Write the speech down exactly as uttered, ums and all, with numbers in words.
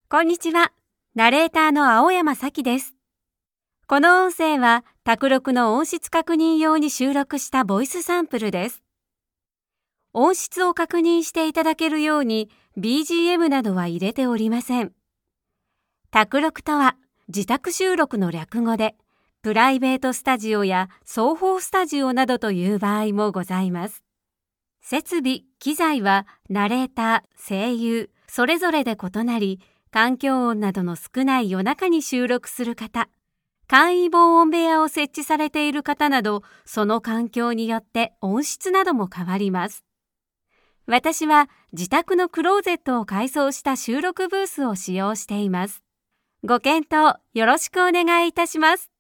こんにちは。ナレーターの青山咲です。この音声は卓録の音質確認用に収録したボイスサンプルです。音質を確認していただけるように ビージーエム などは入れておりません。卓録とは自宅収録の略語で、プライベートスタジオや双方スタジオなどという場合もございます。設備・機材はナレーター、声優、それぞれで異なり、環境音などの少ない夜中に収録する方、簡易防音部屋を設置されている方など、その環境によって音質なども変わります。私は自宅のクローゼットを改装した収録ブースを使用しています。ご検討よろしくお願いいたします。